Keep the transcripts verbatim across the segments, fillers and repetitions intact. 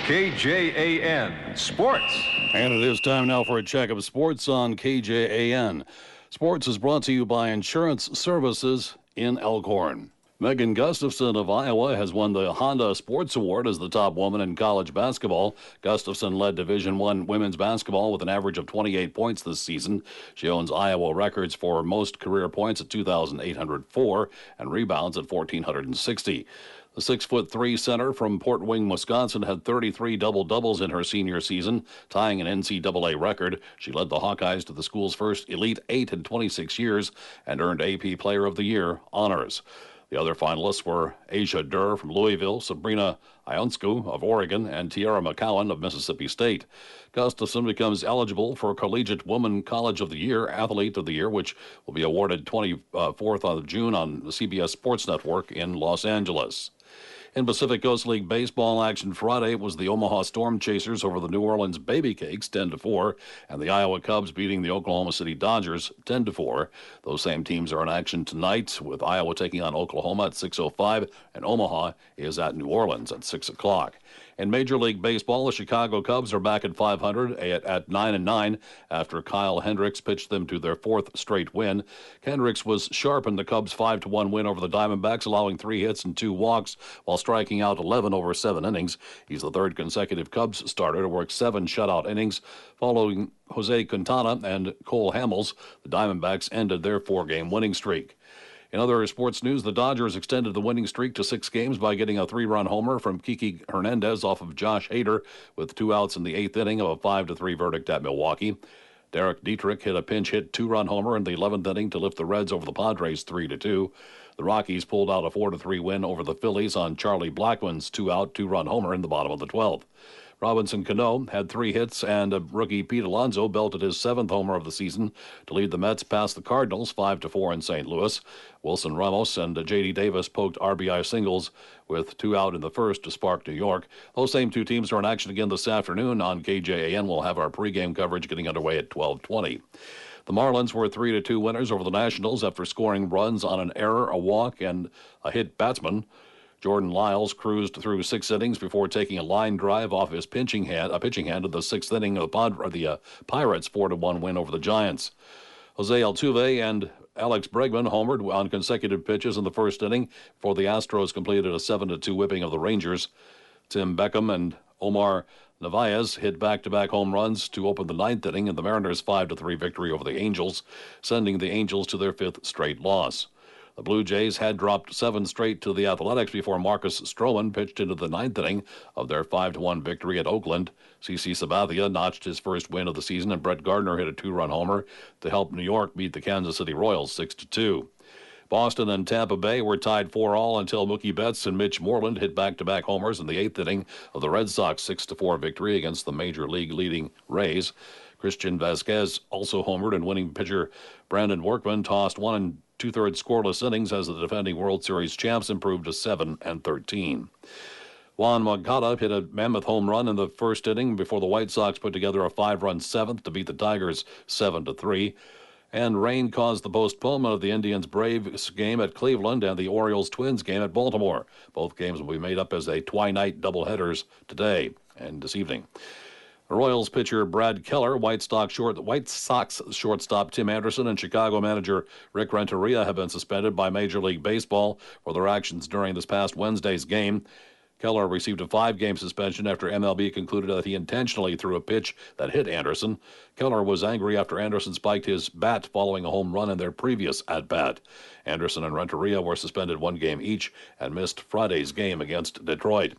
K J A N Sports. And it is time now for a check of sports on K J A N. Sports is brought to you by Insurance Services in Elkhorn. Megan Gustafson of Iowa has won the Honda Sports Award as the top woman in college basketball. Gustafson led Division One women's basketball with an average of twenty-eight points this season. She owns Iowa records for most career points at two thousand eight hundred four and rebounds at one thousand four hundred sixty. The six foot three center from Port Wing, Wisconsin, had thirty-three double-doubles in her senior season, tying an N C double A record. She led the Hawkeyes to the school's first Elite Eight in twenty-six years and earned A P Player of the Year honors. The other finalists were Asia Durr from Louisville, Sabrina Ionescu of Oregon, and Tiara McCowan of Mississippi State. Gustafson becomes eligible for Collegiate Woman College of the Year, Athlete of the Year, which will be awarded twenty-fourth of June on the C B S Sports Network in Los Angeles. In Pacific Coast League baseball action Friday, it was the Omaha Storm Chasers over the New Orleans Baby Cakes ten to four, and the Iowa Cubs beating the Oklahoma City Dodgers ten to four. Those same teams are in action tonight, with Iowa taking on Oklahoma at six oh five, and Omaha is at New Orleans at six o'clock. In Major League Baseball, the Chicago Cubs are back at five hundred at, at nine and nine after Kyle Hendricks pitched them to their fourth straight win. Hendricks was sharp in the Cubs' five to one win over the Diamondbacks, allowing three hits and two walks while striking out eleven over seven innings. He's the third consecutive Cubs starter to work seven shutout innings. Following Jose Quintana and Cole Hamels, the Diamondbacks ended their four-game winning streak. In other sports news, the Dodgers extended the winning streak to six games by getting a three-run homer from Kiki Hernandez off of Josh Hader with two outs in the eighth inning of a five to three verdict at Milwaukee. Derek Dietrich hit a pinch hit two-run homer in the eleventh inning to lift the Reds over the Padres three to two. The Rockies pulled out a four to three win over the Phillies on Charlie Blackmon's two-out, two-run homer in the bottom of the twelfth. Robinson Cano had three hits, and rookie Pete Alonso belted his seventh homer of the season to lead the Mets past the Cardinals five to four in Saint Louis. Wilson Ramos and J D Davis poked R B I singles with two out in the first to spark New York. Those same two teams are in action again this afternoon on K J A N. We'll have our pregame coverage getting underway at twelve twenty. The Marlins were three to two winners over the Nationals after scoring runs on an error, a walk, and a hit batsman. Jordan Lyles cruised through six innings before taking a line drive off his pitching hand, a pitching hand in the sixth inning of the, Pod, or the uh, Pirates' four to one win over the Giants. Jose Altuve and Alex Bregman homered on consecutive pitches in the first inning before the Astros completed a seven to two whipping of the Rangers. Tim Beckham and Omar Narvaez hit back-to-back home runs to open the ninth inning in the Mariners' five to three victory over the Angels, sending the Angels to their fifth straight loss. The Blue Jays had dropped seven straight to the Athletics before Marcus Stroman pitched into the ninth inning of their five to one victory at Oakland. C C Sabathia notched his first win of the season, and Brett Gardner hit a two-run homer to help New York beat the Kansas City Royals six to two. Boston and Tampa Bay were tied four all until Mookie Betts and Mitch Moreland hit back-to-back homers in the eighth inning of the Red Sox six to four victory against the Major League leading Rays. Christian Vasquez also homered, and winning pitcher Brandon Workman tossed one and two-thirds scoreless innings as the defending World Series champs improved to seven and thirteen. Juan Moncada hit a mammoth home run in the first inning before the White Sox put together a five-run seventh to beat the Tigers seven to three. And rain caused the postponement of the Indians-Braves game at Cleveland and the Orioles-Twins game at Baltimore. Both games will be made up as a twilight doubleheaders today and this evening. The Royals pitcher Brad Keller, White Sox, short, White Sox shortstop Tim Anderson, and Chicago manager Rick Renteria have been suspended by Major League Baseball for their actions during this past Wednesday's game. Keller received a five-game suspension after M L B concluded that he intentionally threw a pitch that hit Anderson. Keller was angry after Anderson spiked his bat following a home run in their previous at-bat. Anderson and Renteria were suspended one game each and missed Friday's game against Detroit.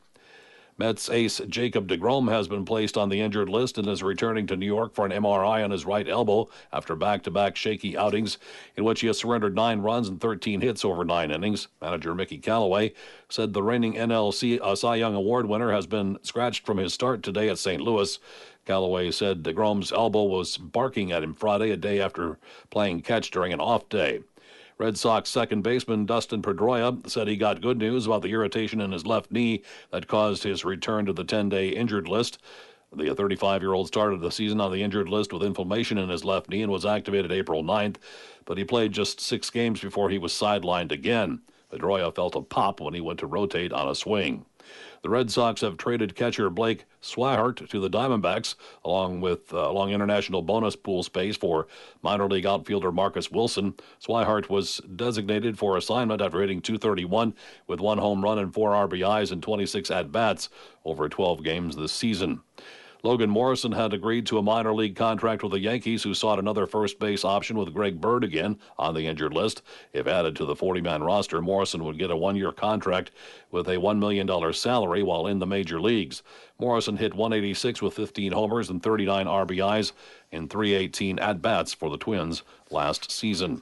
Mets ace Jacob deGrom has been placed on the injured list and is returning to New York for an M R I on his right elbow after back-to-back shaky outings in which he has surrendered nine runs and thirteen hits over nine innings. Manager Mickey Callaway said the reigning N L C uh, Cy Young Award winner has been scratched from his start today at Saint Louis. Callaway said deGrom's elbow was barking at him Friday, a day after playing catch during an off day. Red Sox second baseman Dustin Pedroia said he got good news about the irritation in his left knee that caused his return to the ten-day injured list. The thirty-five-year-old started the season on the injured list with inflammation in his left knee and was activated April ninth, but he played just six games before he was sidelined again. Pedroia felt a pop when he went to rotate on a swing. The Red Sox have traded catcher Blake Swihart to the Diamondbacks, along with uh, along international bonus pool space for minor league outfielder Marcus Wilson. Swihart was designated for assignment after hitting two thirty-one with one home run and four R B Is in twenty-six at-bats over twelve games this season. Logan Morrison had agreed to a minor league contract with the Yankees, who sought another first base option with Greg Bird again on the injured list. If added to the forty-man roster, Morrison would get a one-year contract with a one million dollars salary while in the major leagues. Morrison hit one eighty-six with fifteen homers and thirty-nine R B Is in three eighteen at-bats for the Twins last season.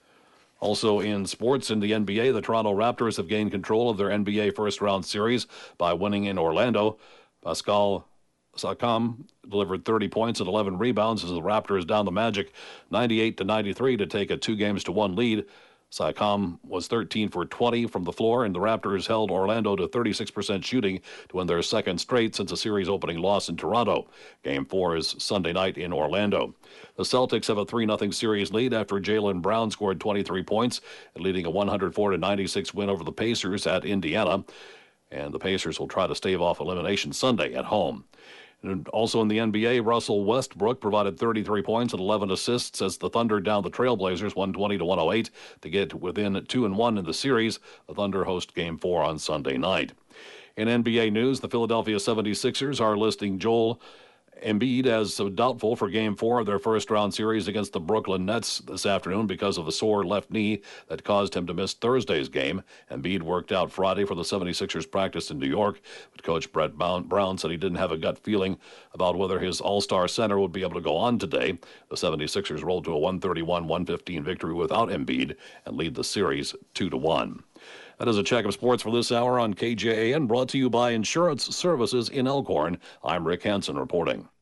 Also in sports, in the N B A, the Toronto Raptors have gained control of their N B A first-round series by winning in Orlando. Pascal Siakam delivered thirty points and eleven rebounds as the Raptors down the Magic ninety-eight to ninety-three to take a two games to one lead. Siakam was thirteen for twenty from the floor, and the Raptors held Orlando to thirty-six percent shooting to win their second straight since a series opening loss in Toronto. Game four is Sunday night in Orlando. The Celtics have a three nothing series lead after Jaylen Brown scored twenty-three points, leading a one oh four to ninety-six win over the Pacers at Indiana. And the Pacers will try to stave off elimination Sunday at home. And also in the N B A, Russell Westbrook provided thirty-three points and eleven assists as the Thunder downed the Trailblazers one twenty to one oh eight to get within two and one in the series. The Thunder host Game four on Sunday night. In N B A news, the Philadelphia seventy-sixers are listing Joel Embiid as doubtful for Game four of their first-round series against the Brooklyn Nets this afternoon because of a sore left knee that caused him to miss Thursday's game. Embiid worked out Friday for the seventy-sixers practice in New York, but Coach Brett Brown said he didn't have a gut feeling about whether his all-star center would be able to go on today. The seventy-sixers rolled to a one thirty-one one fifteen victory without Embiid and lead the series two to one. That is a check of sports for this hour on K J A N, brought to you by Insurance Services in Elkhorn. I'm Rick Hansen reporting.